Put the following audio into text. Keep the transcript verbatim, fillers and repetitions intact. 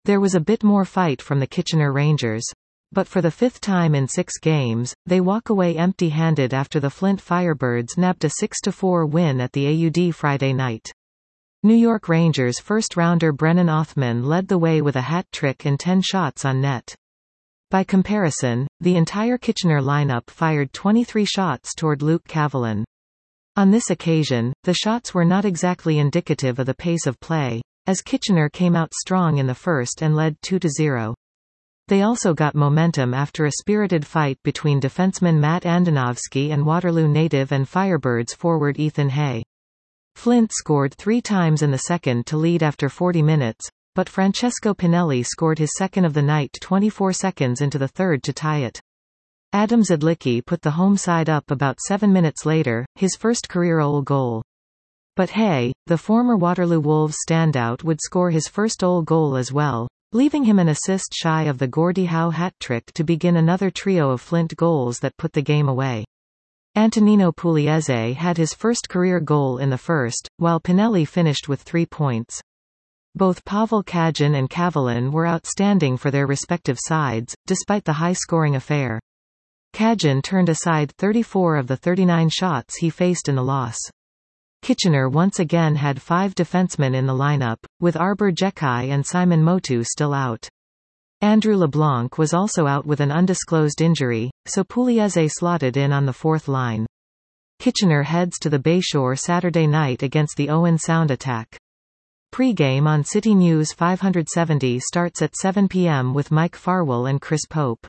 There was a bit more fight from the Kitchener Rangers. But for the fifth time in six games, they walk away empty-handed after the Flint Firebirds nabbed a six to four win at the A U D Friday night. New York Rangers first-rounder Brennan Othmann led the way with a hat trick and ten shots on net. By comparison, the entire Kitchener lineup fired twenty-three shots toward Luke Cavalin. On this occasion, the shots were not exactly indicative of the pace of play, as Kitchener came out strong in the first and led two to zero. They also got momentum after a spirited fight between defenseman Matt Andonovski and Waterloo native and Firebirds forward Ethan Hay. Flint scored three times in the second to lead after forty minutes, but Francesco Pinelli scored his second of the night twenty-four seconds into the third to tie it. Adam Zedlicki put the home side up about seven minutes later, his first career O L goal. But Hay, the former Waterloo Wolves standout, would score his first O L goal as well, leaving him an assist shy of the Gordie Howe hat trick to begin another trio of Flint goals that put the game away. Antonino Pugliese had his first career goal in the first, while Pinelli finished with three points. Both Pavel Kajin and Cavalin were outstanding for their respective sides, despite the high-scoring affair. Kajin turned aside thirty-four of the thirty-nine shots he faced in the loss. Kitchener once again had five defensemen in the lineup, with Arbor Jekai and Simon Motu still out. Andrew LeBlanc was also out with an undisclosed injury, so Pugliese slotted in on the fourth line. Kitchener heads to the Bayshore Saturday night against the Owen Sound Attack. Pre-game on City News five seventy starts at seven p m with Mike Farwell and Chris Pope.